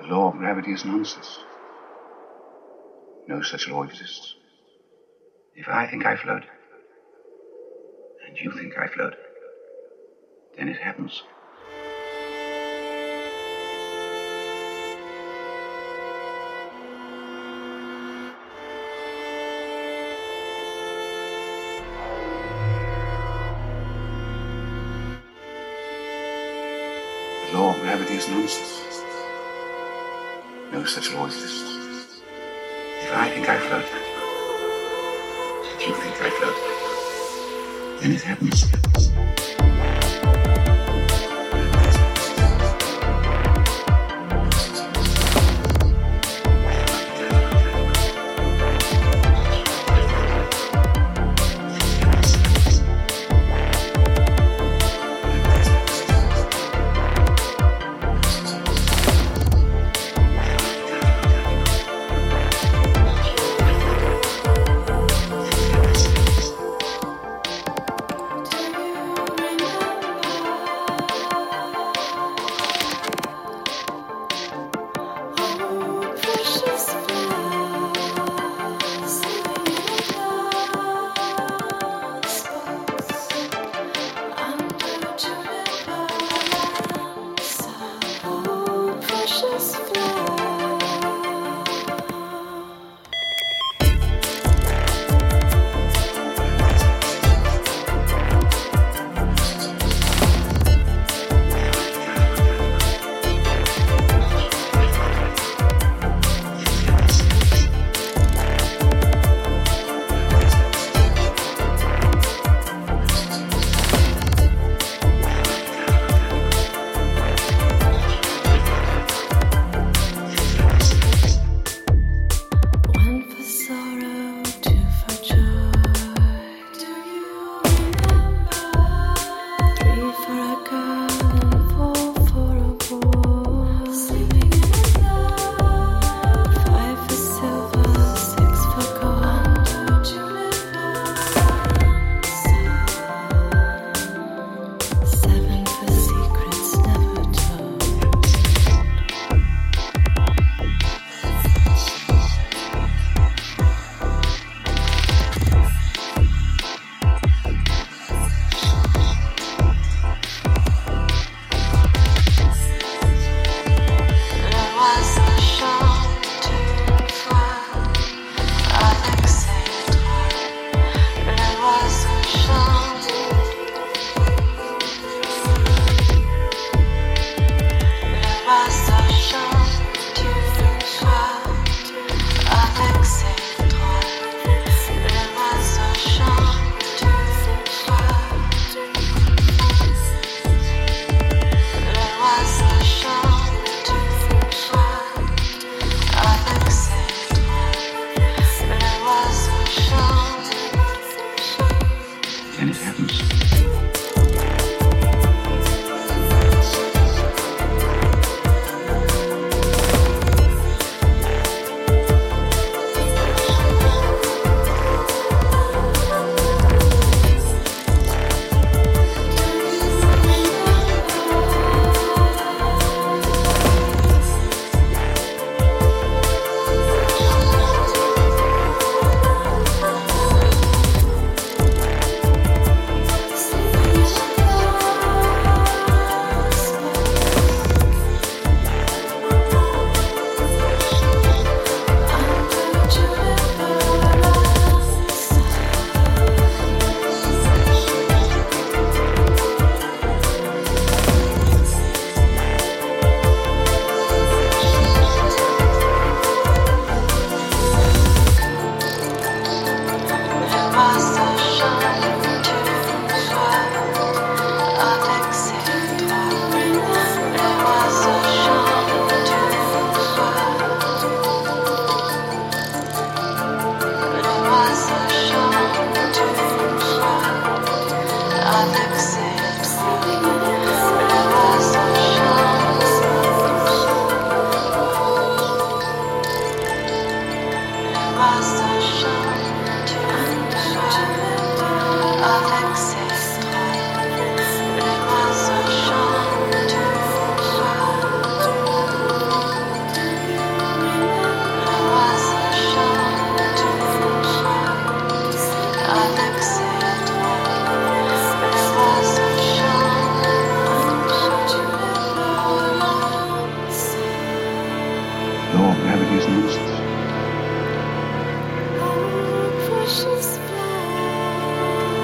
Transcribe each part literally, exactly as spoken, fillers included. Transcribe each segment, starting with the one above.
law of gravity is nonsense. No such law exists. If I think I float, and you think I float, then it happens. The law of gravity is nonsense. No such law exists. If I think I float, and you think I float, then it happens.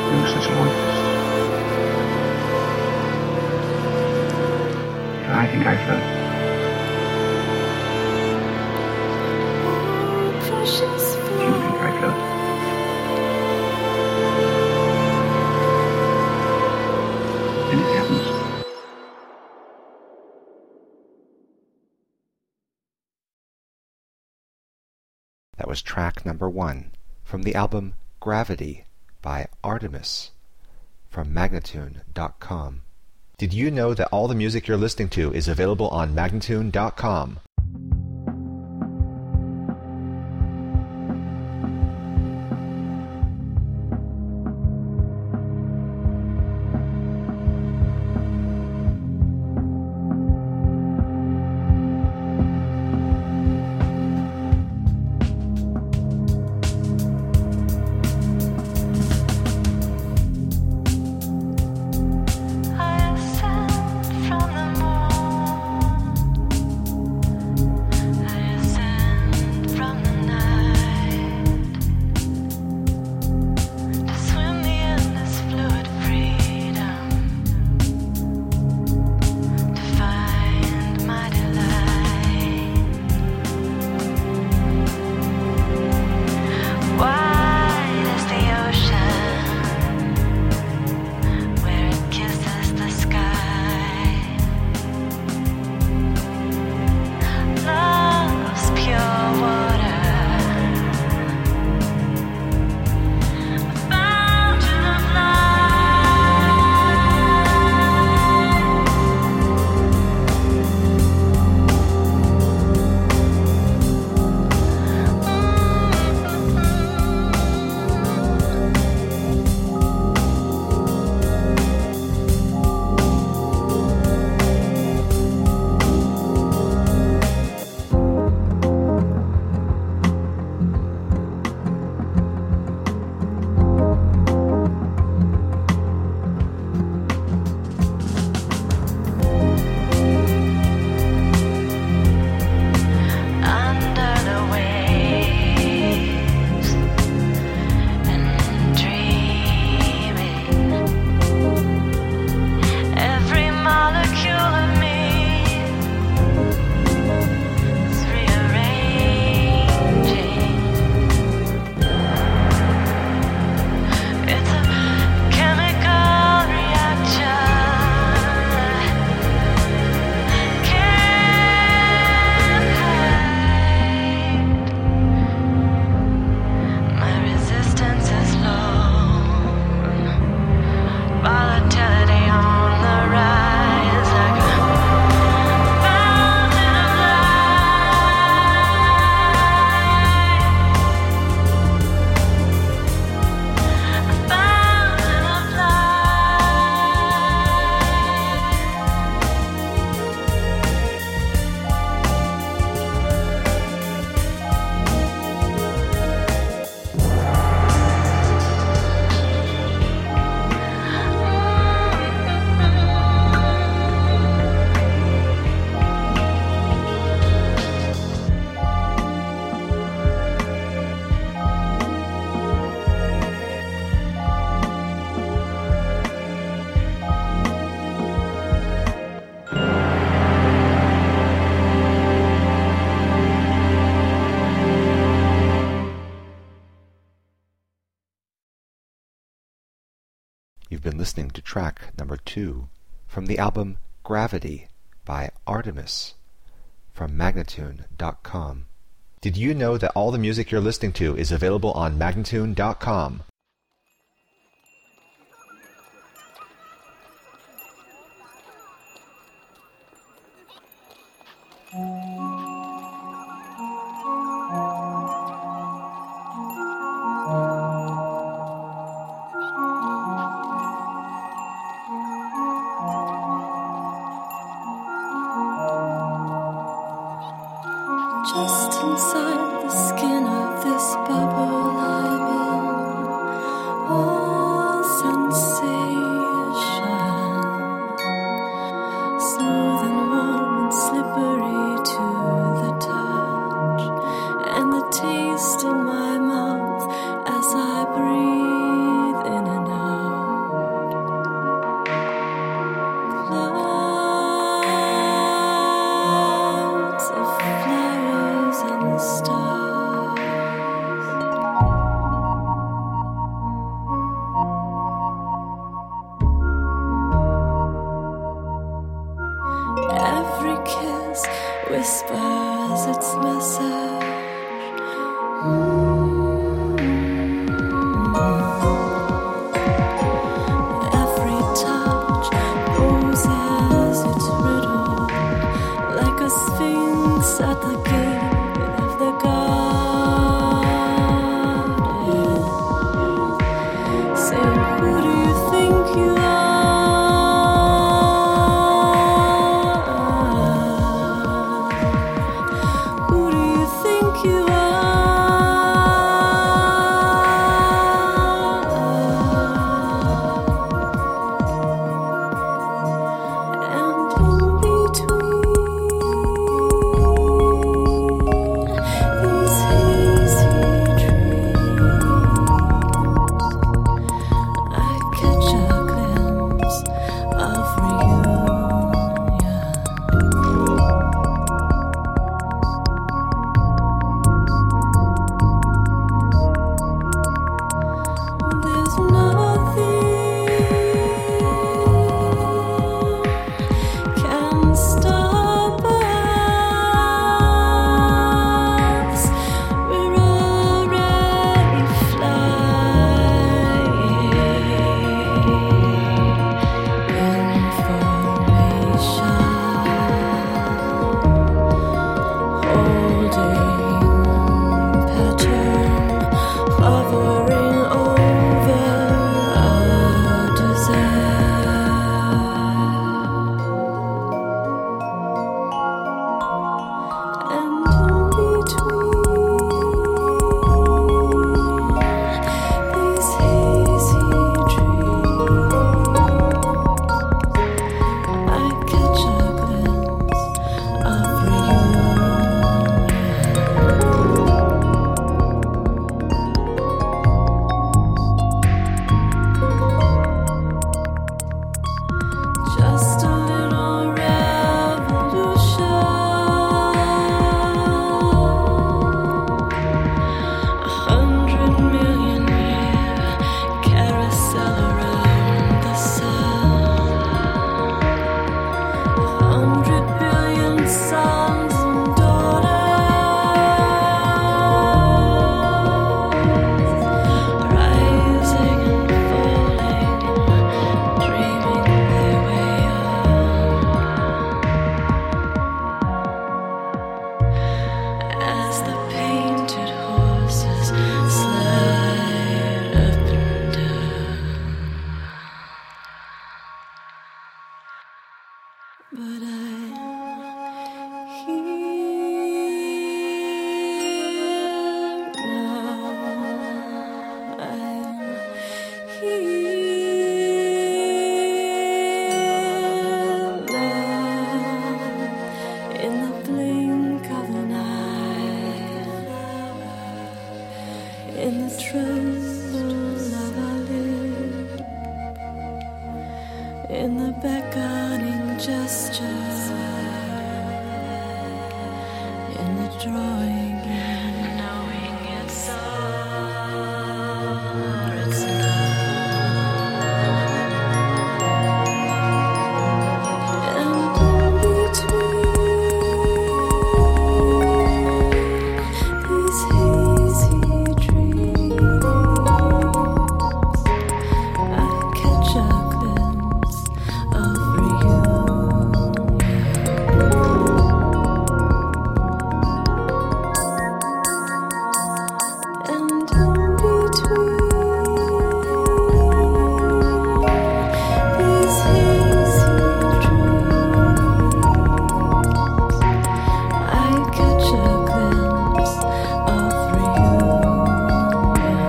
No such voices. If I think I float, do you think I float? Then it happens. That was track number one from the album Gravity by Artemis from Magnatune dot com. Did you know that all the music you're listening to is available on Magnatune dot com? You've been listening to track number two from the album Gravity by Artemis from Magnatune dot com. Did you know that all the music you're listening to is available on Magnatune dot com? Just inside the skin of this bubble I'm in, all sensation, smooth and warm and slippery to the touch, and the taste in my mouth as I breathe in and out. whispers its message. Every touch poses its riddle, like a sphinx at the gate of the garden, saying, "Who do you think you are? Who do you think you are?" And in between these hazy dreams, I catch a glimpse of reunion. There's nothing can stop us. We're already flying in formation, holding pattern, hovering over our desire. And in between these hazy dreams, I catch a glimpse of reunion. Just a little revolution, a hundred million year carousel around the sun, a hundred billion sons and daughters, rising and falling, dreaming their way up, as the painted horses slide up and down. But I'm here now. I'm here now, in the blink of an eye, in the tremble of a lip, in the beckoning gesture, in the drawing in, knowing it's all it's and in between these hazy dreams, I catch a glimpse of reunion. And in between these hazy dreams, I catch a glimpse of reunion.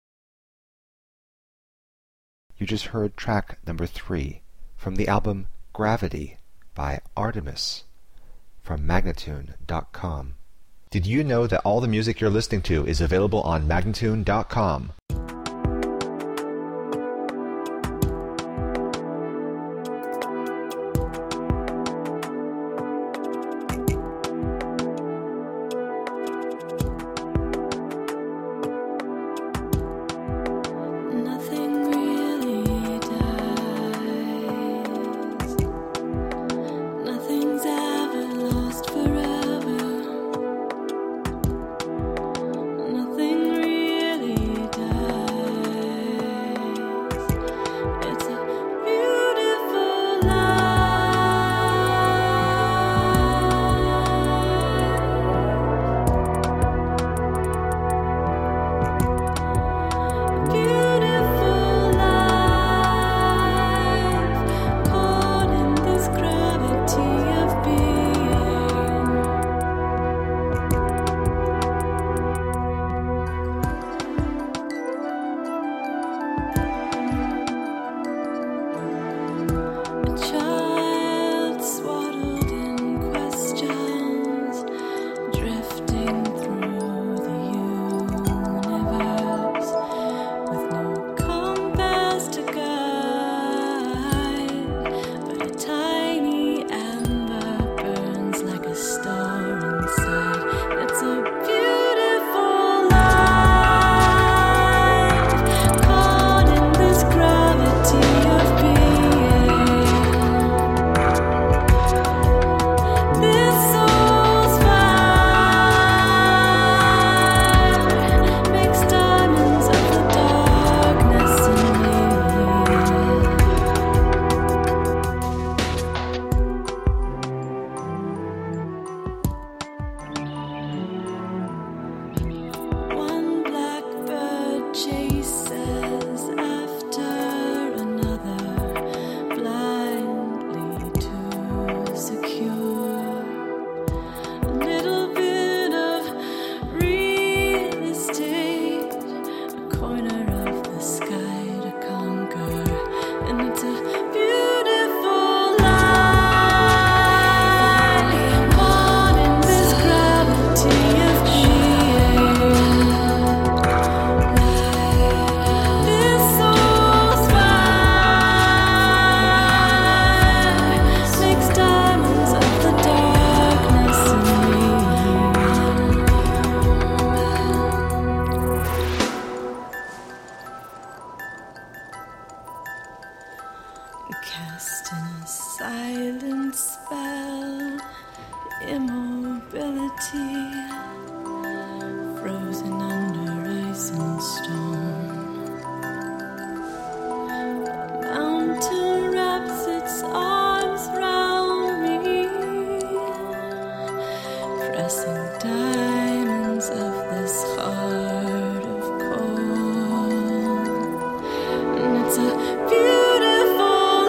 You just heard track number three from the album Gravity by Artemis from Magnatune dot com. Did you know that all the music you're listening to is available on Magnatune dot com? Nothing really dies. Nothing's ever lost forever. Nothing really dies. It's a beautiful life. Beautiful life, caught in this gravity of being. A child swaddled in questions, drifting through the universe, with no compass to guide, but a tiny ember burns like a star inside. It's a beautiful life, caught in this gravity of being. This soul's fire makes diamonds of the darkness in me. One blackbird chases after another, blindly too secure. A little bit of real estate, a corner of the sky to conquer, and it's a beautiful life, caught in this gravity of being. This soul's fire makes diamonds of the darkness in me. Cast in a silent spell, immobility, frozen under ice and stone. A mountain wraps its arms round me, pressing diamonds of this heart of coal. And it's a beautiful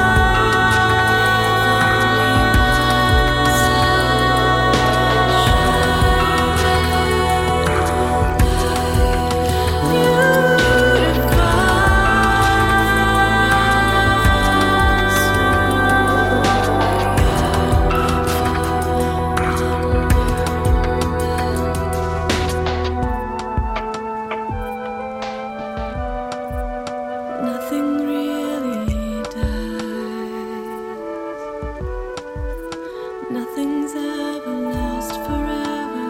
Nothing really dies. Nothing's ever lost forever.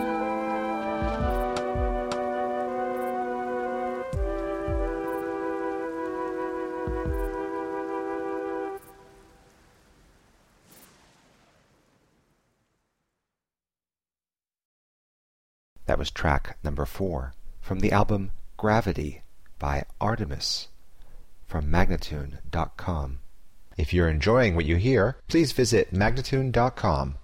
That was track number four from the album Gravity by Artemis from Magnatune dot com. If you're enjoying what you hear, please visit Magnatune dot com.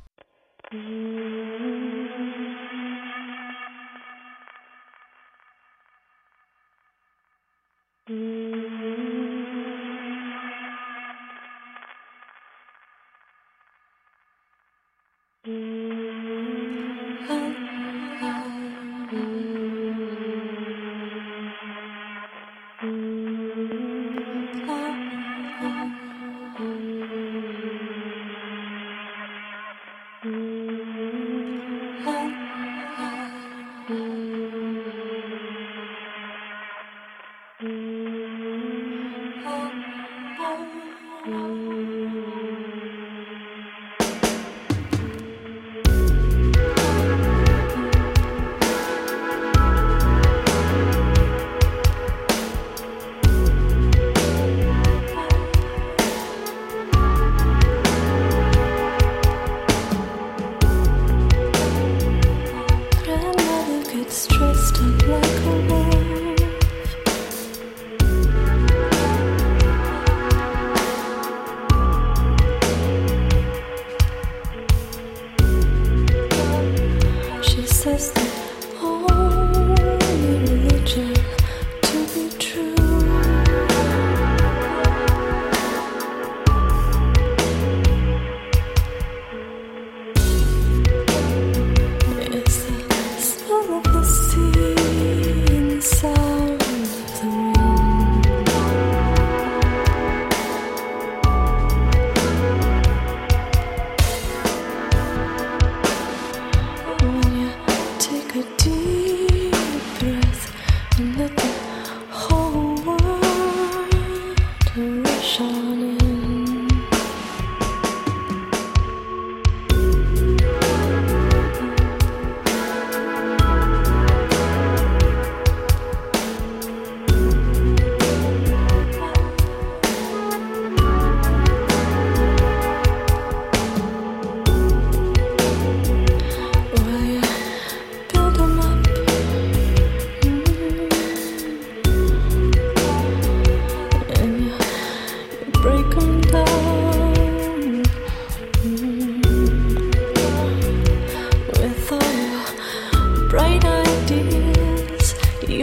Ah, ah, ah, ah.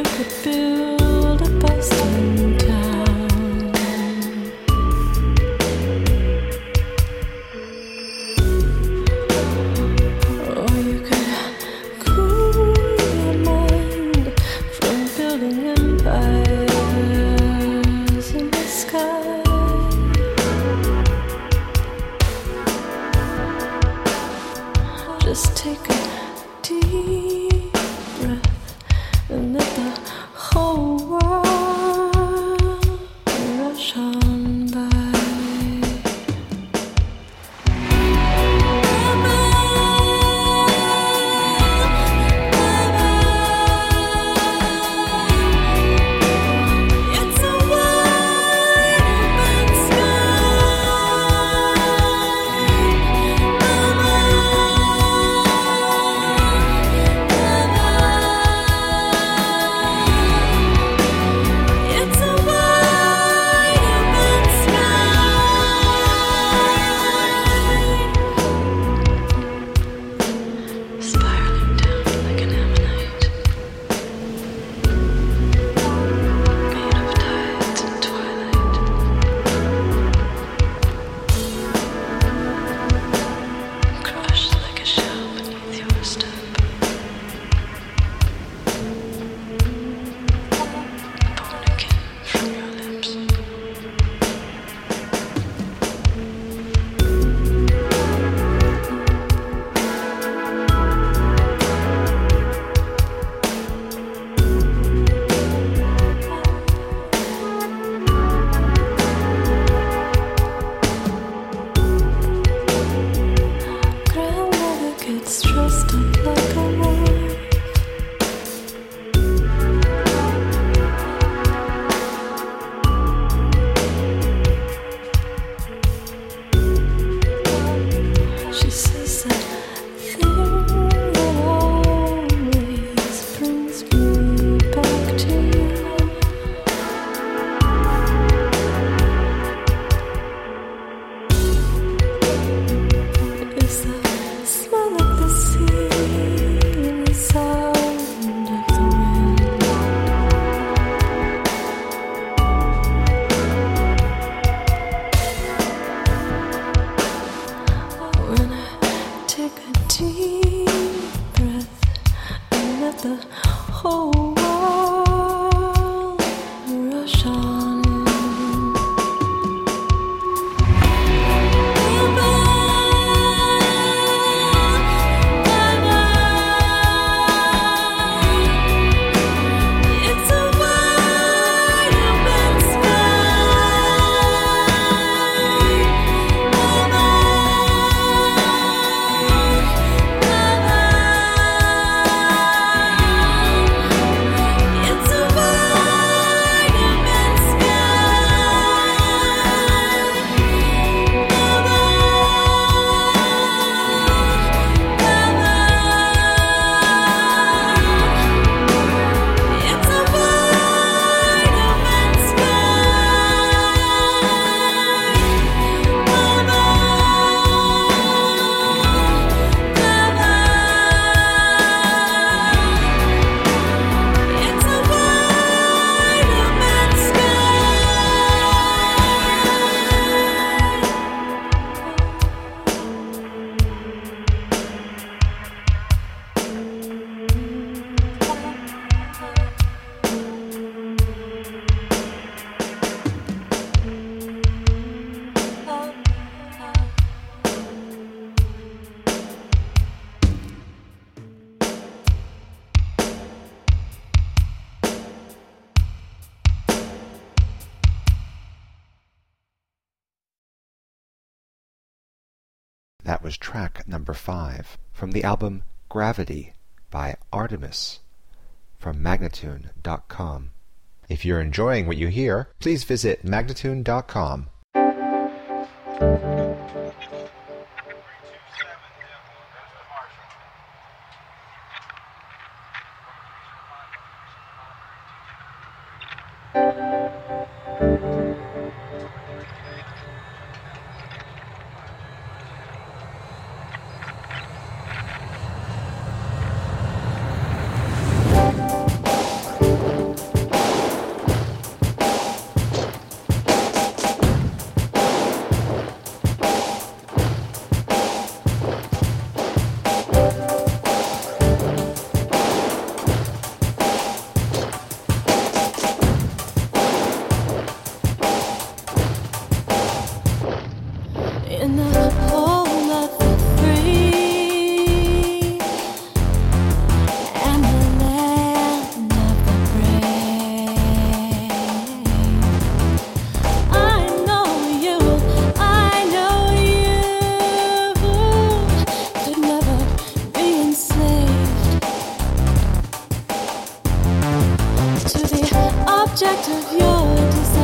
could build a bustling town. Or you could cool your mind from building empires in the sky. Just take a deep breath and let the whole world rush on by. It's a wide open It's a wide open sky, spiraling down like an ammonite, made of tides and twilight. Crushed like a shell beneath your step. Born again from your lips. Grandmother gets dressed up like a wolf. She says that thing that always brings me back to you is the smell of the sea and the sound of the wind. When I take a deep breath and let the whole world rush on in. It's a wide open It's a wide open It's a wide open It's a wide open That was track number five from the album Gravity by Artemis from Magnatune dot com. If you're enjoying what you hear, please visit Magnatune dot com. sky. to the object of your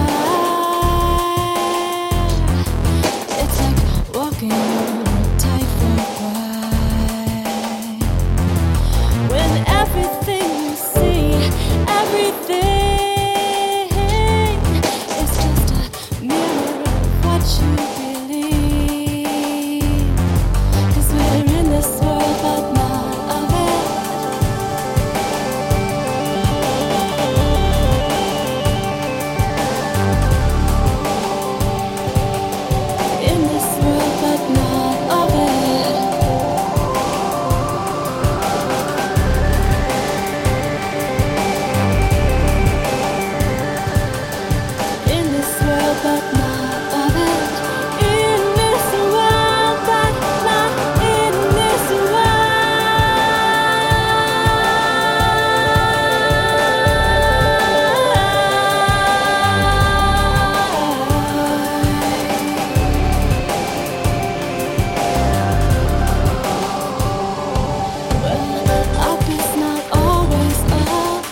desire. It's like walking on a tightrope ride. When everything you see, everything is just a mirror of what you believe. 'Cause we're in this world but not of it. In this world but not of it. In this world but not of it. In this world but not in this Well, up is not always up,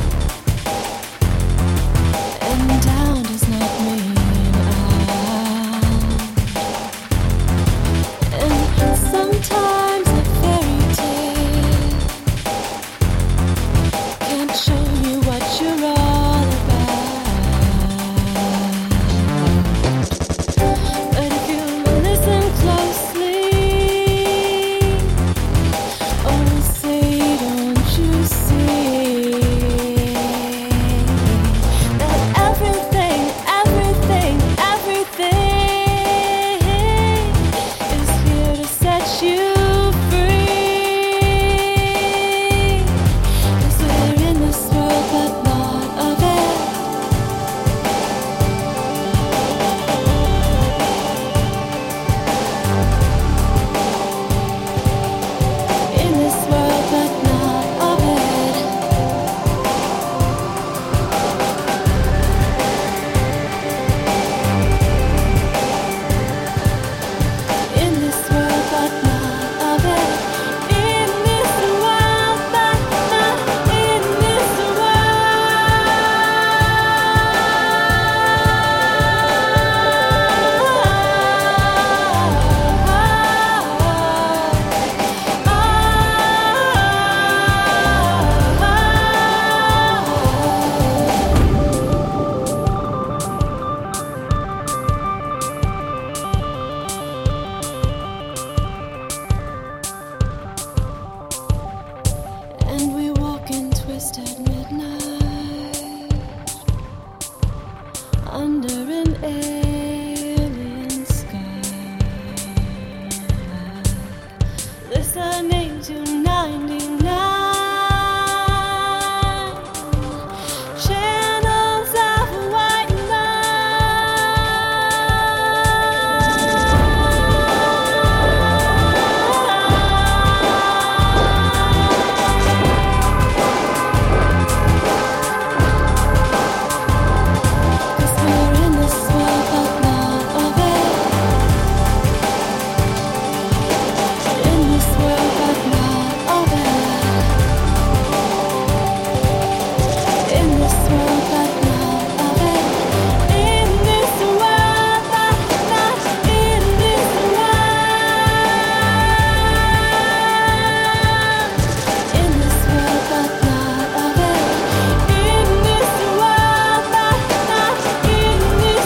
and down does not mean out. And sometimes a fairy tale can't show you what you're all about. But if you listen closely, oh, say, don't you see that everything, everything, everything is here to set you free? 'Cause we're in this world but not of it. In this world but not of it. In this world but not of it. In this world but not in this And we walk in twisted midnight under an alien sky, listening to ninety-nine channels of white Cause we're in this world but not of it. In this world but not of it. In this world but not of it. In this world but not in this world. In this world but not of it. In this world but not in this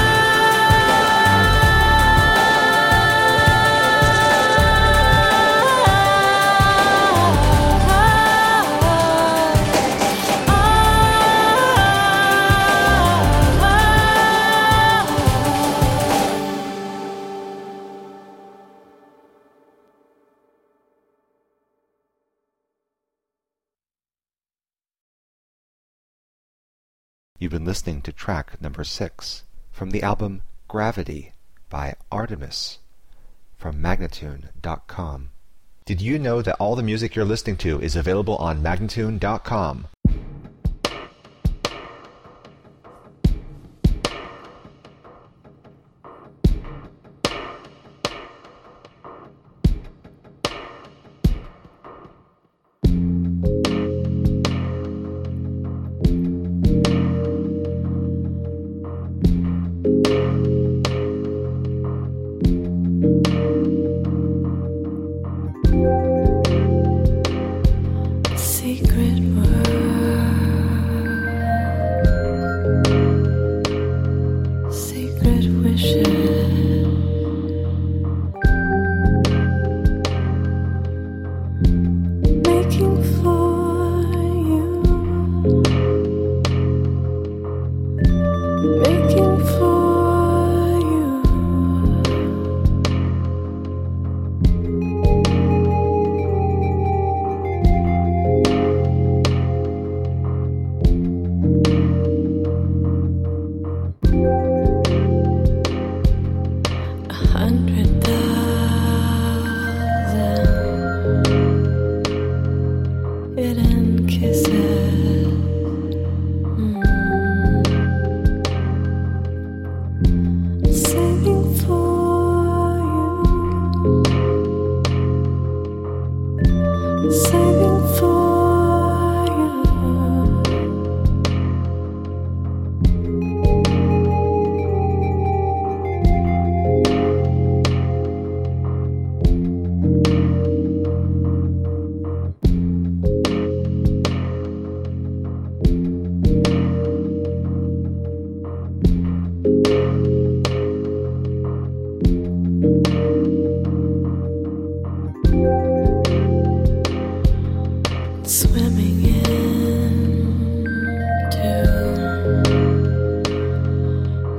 You've been listening to track number six from the album Gravity by Artemis from Magnatune dot com. Did you know that all the music you're listening to is available on Magnatune dot com?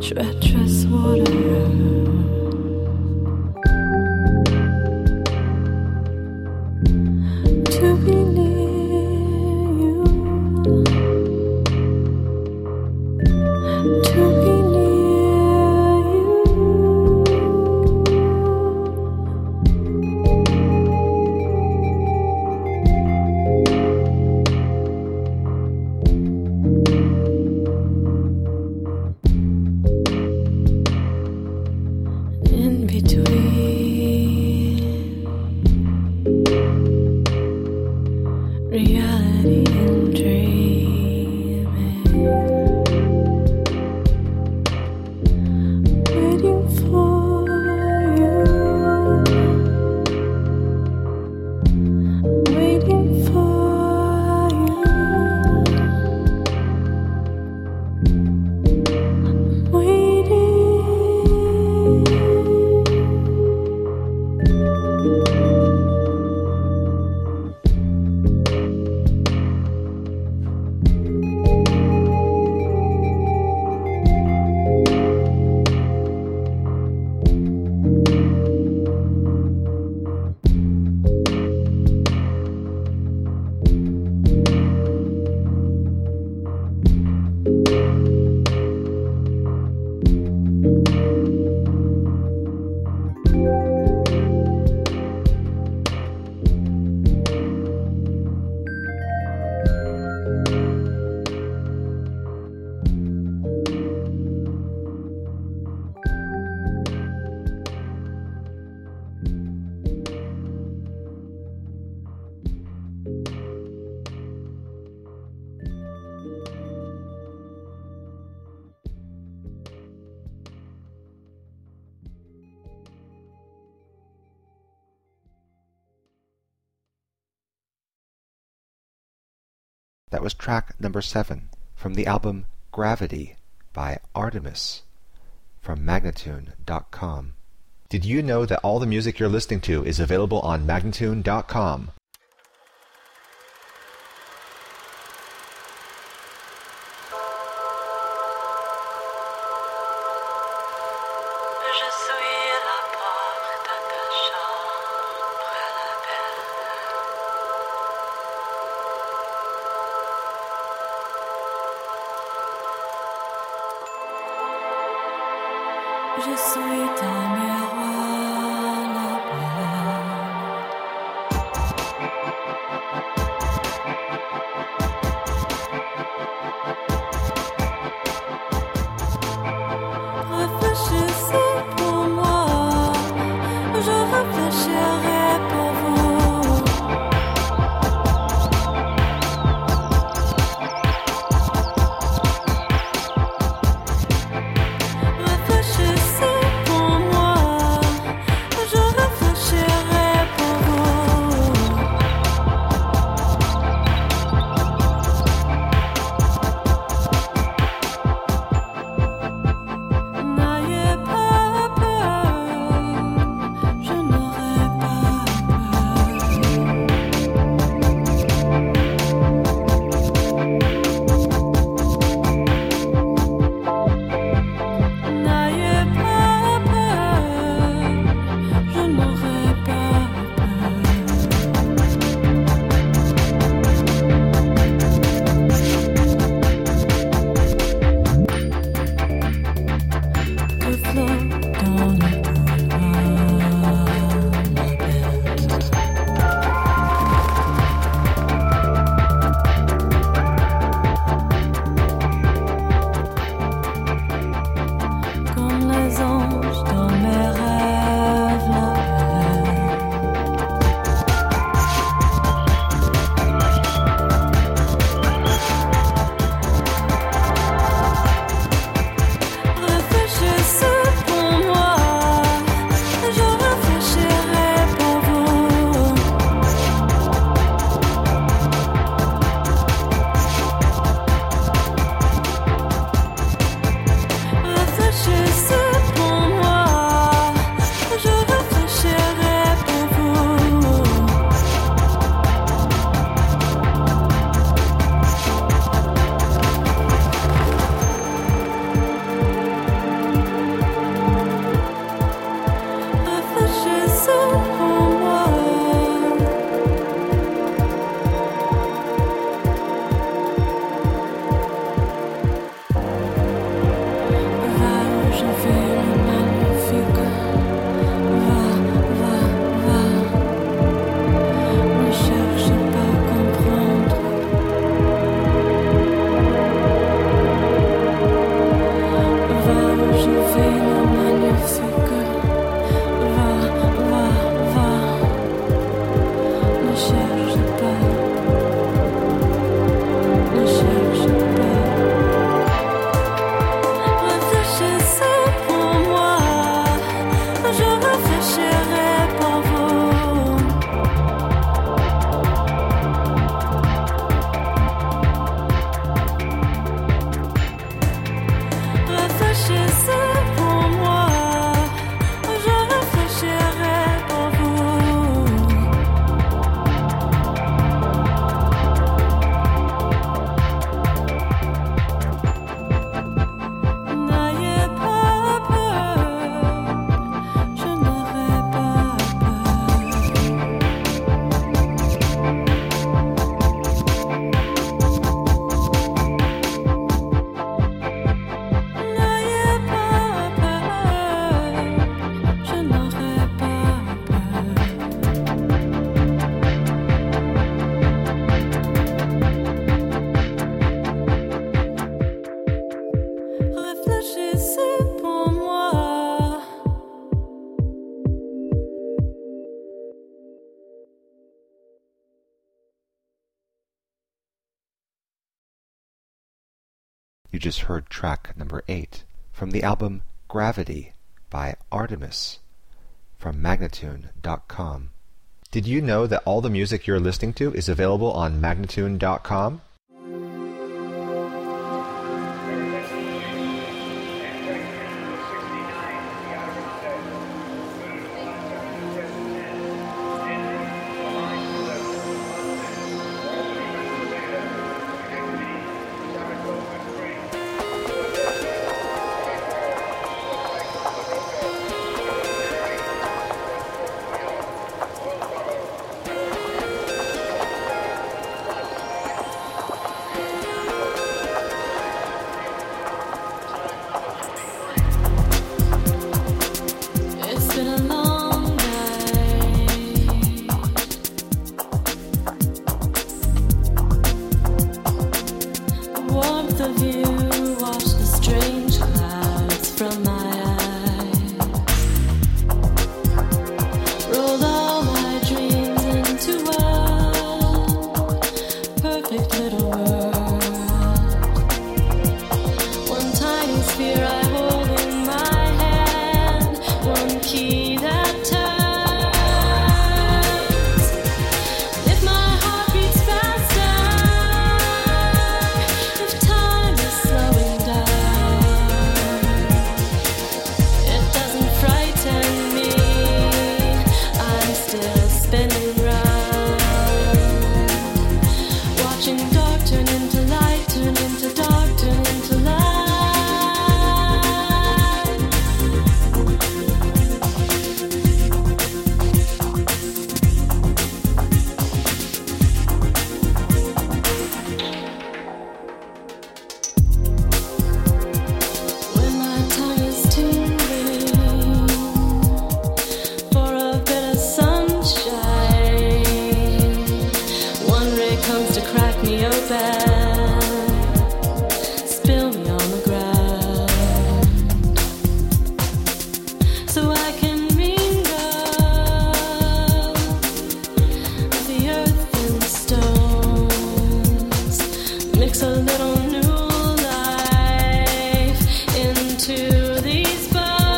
treacherous water. To be near you, to be near in between reality and dreaming, waiting for you, waiting for you, waiting. That was track number seven from the album Gravity by Artemis from Magnatune dot com. Did you know that all the music you're listening to is available on Magnatune dot com? Je suis la porte de ta chambre, la belle. Je suis ton miroir, la belle. Réfléchissez pour moi, je réfléchirai pour vous. Réfléchissez pour moi. You just heard track number eight from the album Gravity by Artemis from Magnatune dot com. Did you know that all the music you're listening to is available on Magnatune dot com? It's been a long night. The warmth of you washed the strange clouds from my eyes. Rolled all my dreams into one perfect little world. One tiny sphere I hold in my hand, one key that turns. If my heart beats faster, if time is slowing down, it doesn't frighten me. I'm still spinning round, watching dark turn into light, turn into dark, turn into light. When my tongue is tingling for a bit of sunshine, one ray comes to crack me open, spill me on the ground, so I can mingle with the earth and stones, mix a little new life into these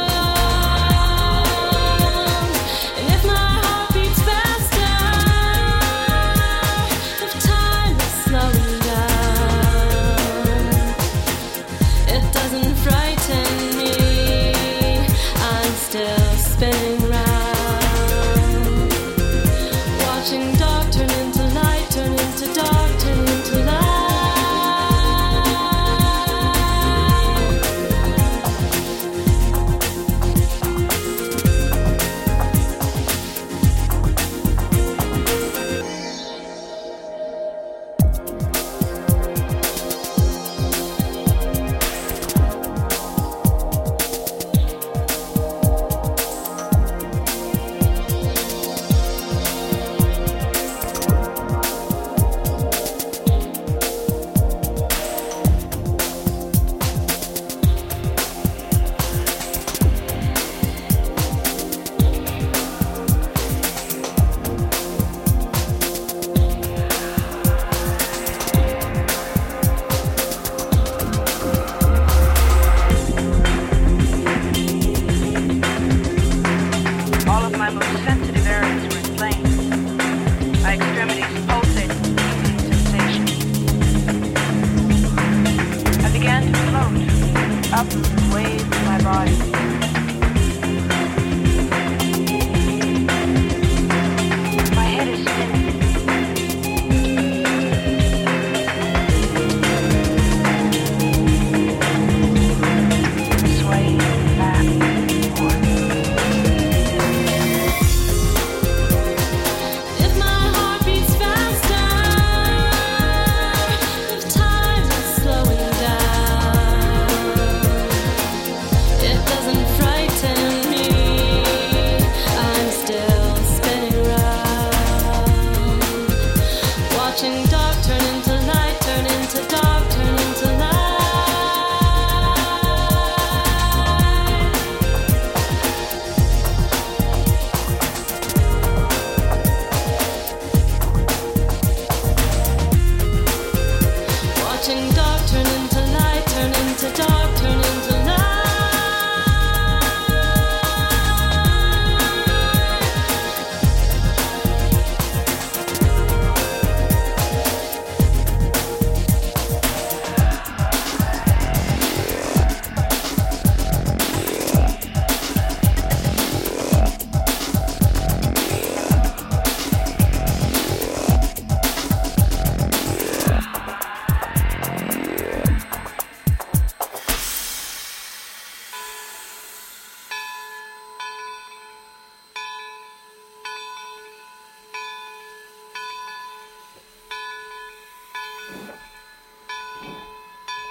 bones. And if my heart beats faster, if time is slowing down, it doesn't frighten me. I'm still spinning round, watching dark turn into light, turn into dark, turn into light. All of my most sensitive areas were inflamed. My extremities pulsated with tingling sensation. I began to float up the waves of my body. My head is spinning. Swaying back and forth. If my heart beats faster, if time is slowing down, it doesn't frighten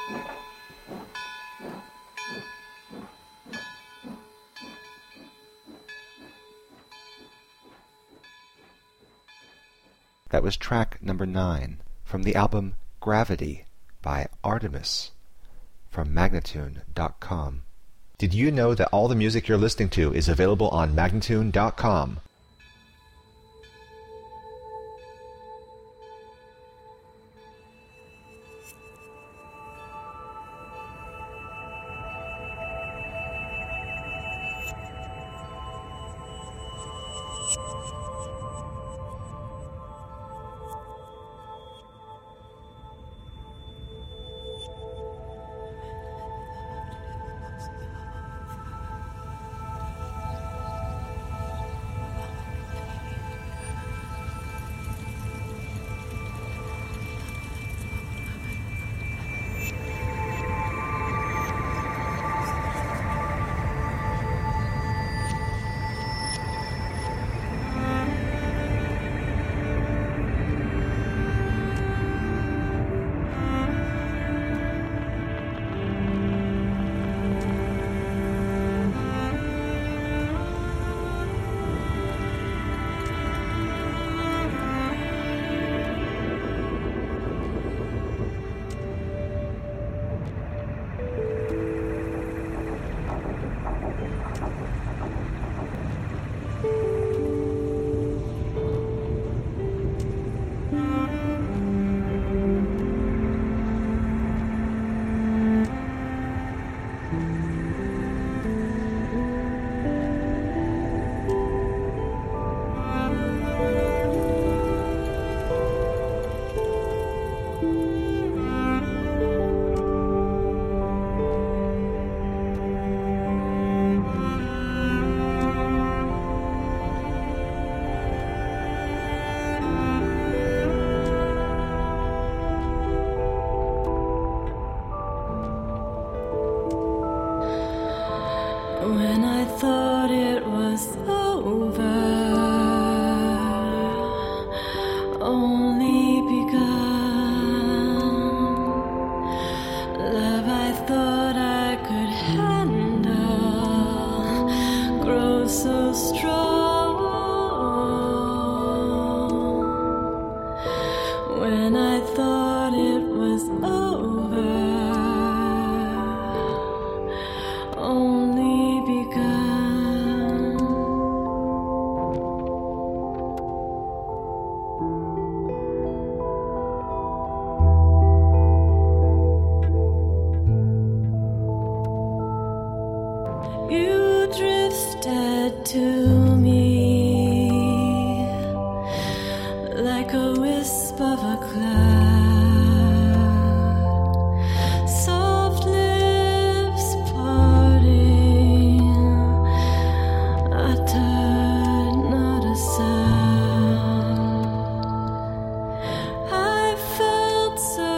That was track number nine from the album Gravity by Artemis from Magnatune dot com. Did you know that all the music you're listening to is available on Magnatune dot com? When I thought it was over, only begun, love I thought I could handle grows so strong. When I thought it was over, only begun. You drifted to me like a wisp of a cloud, soft lips parting, uttered not a sound. I felt so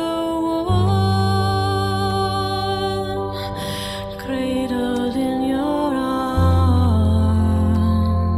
warm, cradled in your arms.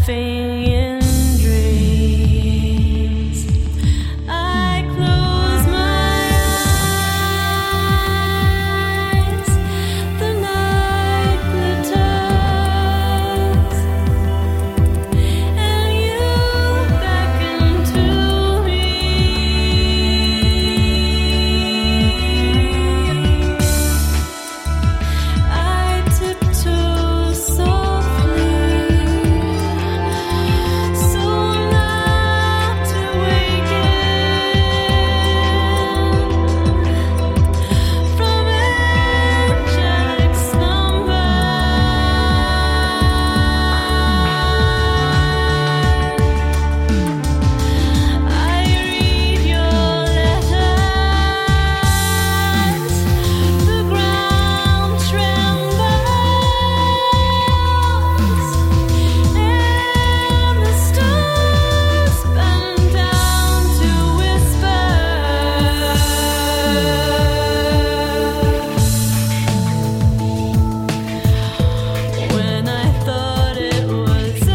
laughing in dreams. I close my eyes, the night glitters, and you beckon to me. I tiptoe softly, so not to waken from angelic slumber. I read your letters, the ground trembles, and the stars bend down to whisper. When I thought it was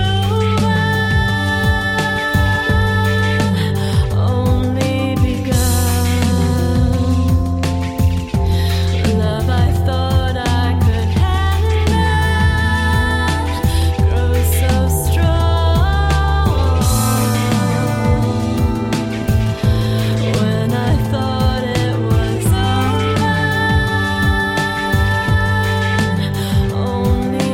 over, only begun. Love I thought I could handle grows so strong. When I thought it was over, only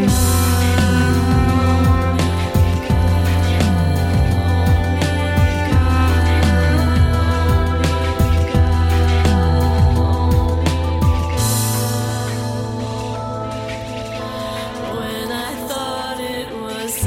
When I thought it was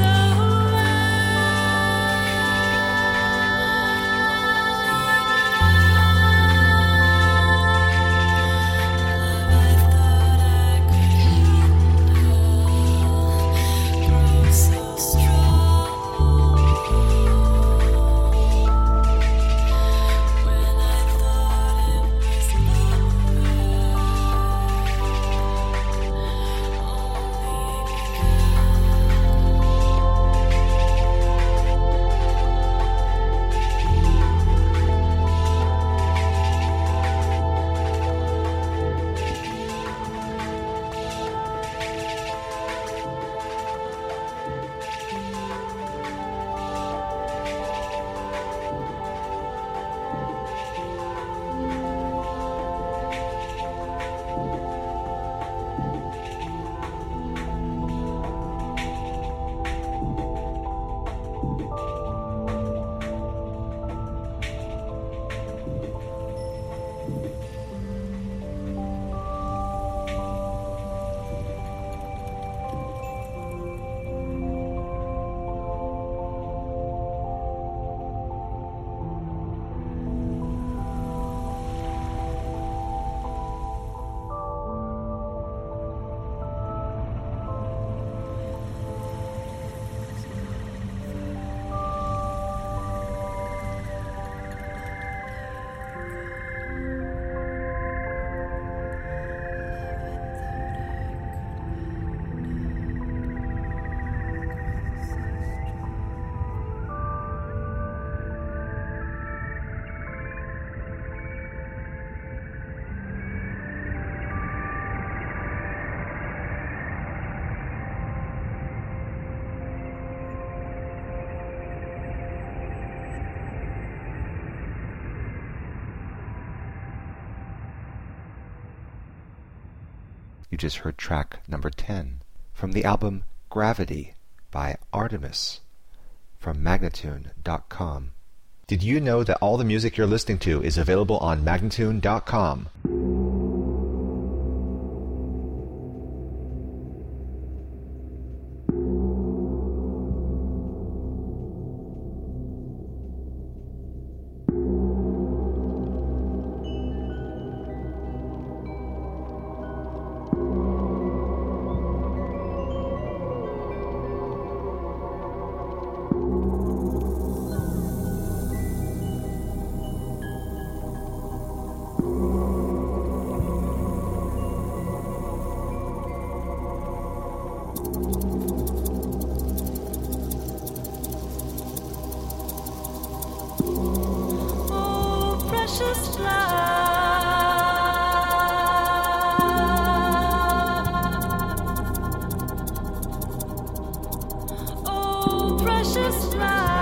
so strong. When I thought it was You just heard track number ten from the album Gravity by Artemis from Magnatune dot com. Did you know that all the music you're listening to is available on Magnatune dot com? precious blood. Oh, precious blood.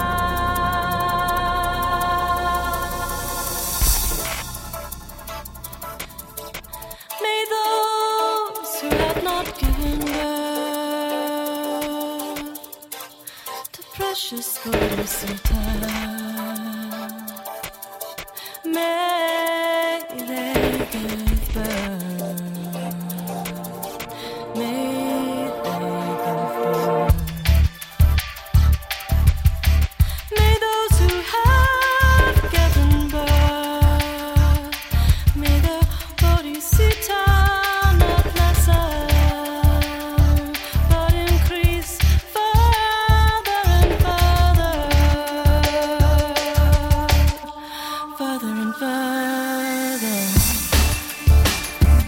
May those who have not given birth to precious Bodhisattva, may they give birth, may they give birth. May those who have given birth, may the Bodhisattva not lessen, but increase further and further, further and further.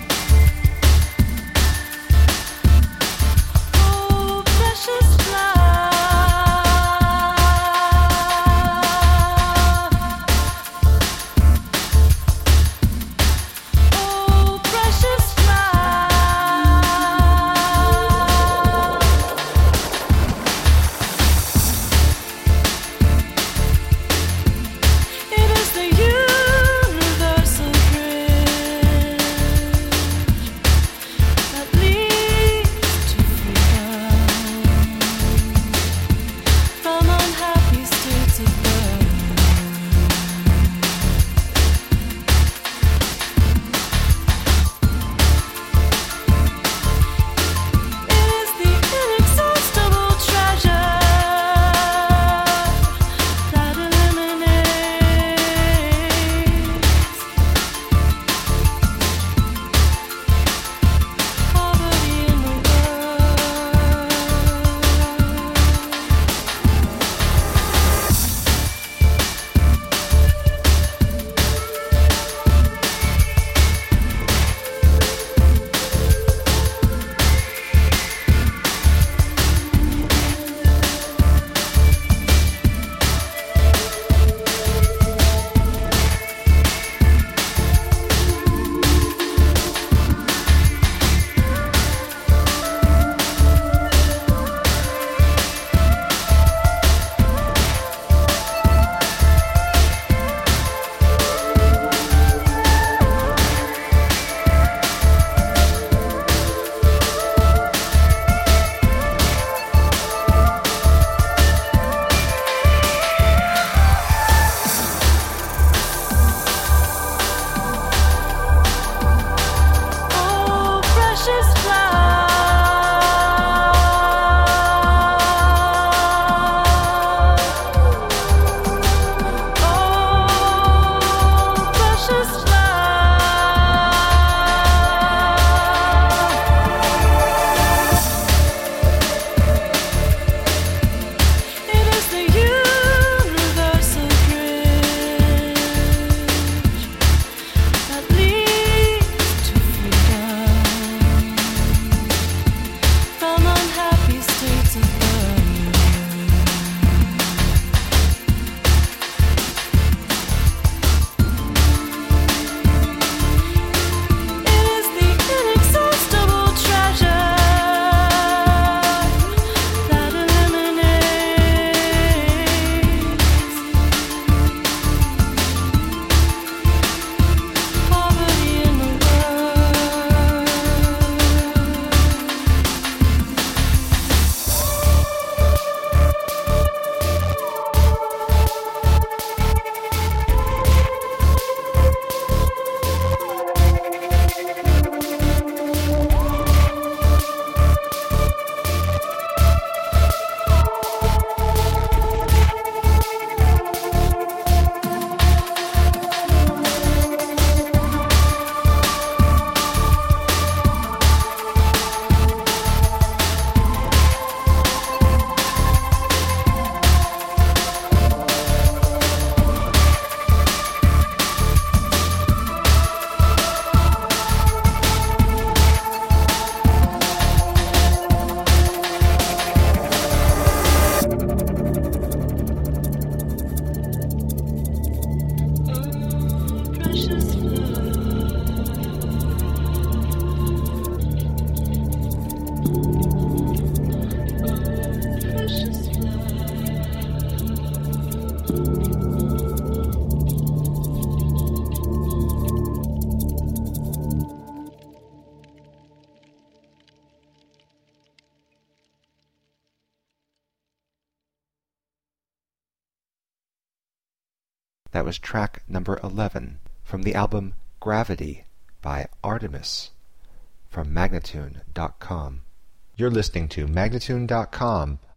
That was track number eleven from the album Gravity by Artemis from Magnatune dot com. You're listening to Magnatune dot com